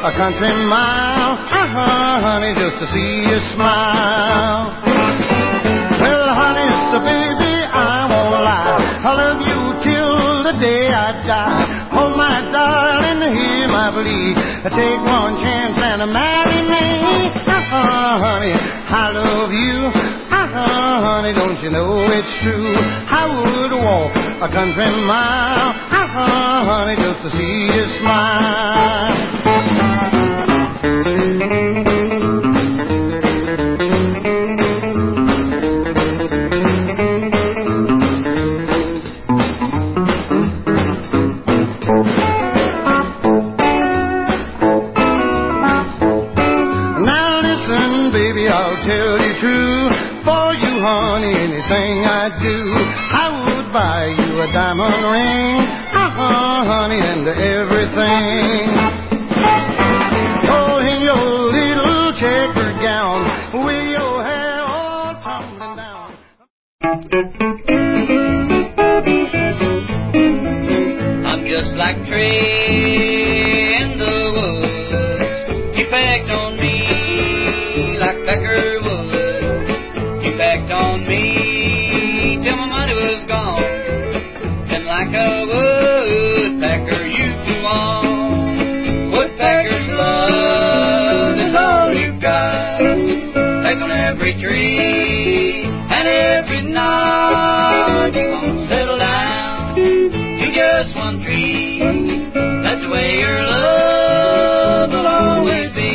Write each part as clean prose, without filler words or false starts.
a country mile, honey, just to see you smile. Well, honey, so baby, I won't lie, I love you till the day I die. Oh, my darling, hear my plea, take one chance and marry me. Honey, I love you, honey, don't you know it's true? I would walk a country mile, honey, just to see you smile. Tell you true, for you, honey, anything I do, I would buy you a diamond ring, honey, and everything. Oh, in your little checkered gown, with your hair all tumbling down. I'm just like a tree in the woods. You pecked on me like Becker would. You backed on me till my money was gone. And like a woodpecker you go on. Woodpecker's love is all you've got. Peck on every tree and every knot. You won't settle down to just one tree. That's the way your love will always be.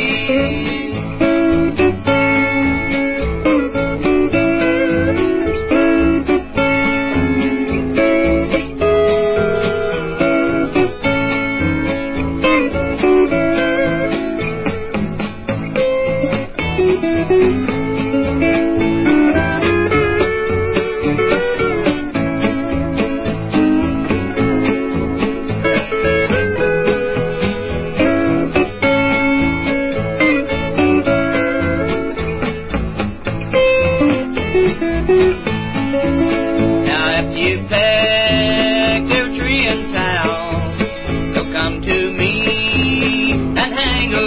Thank you.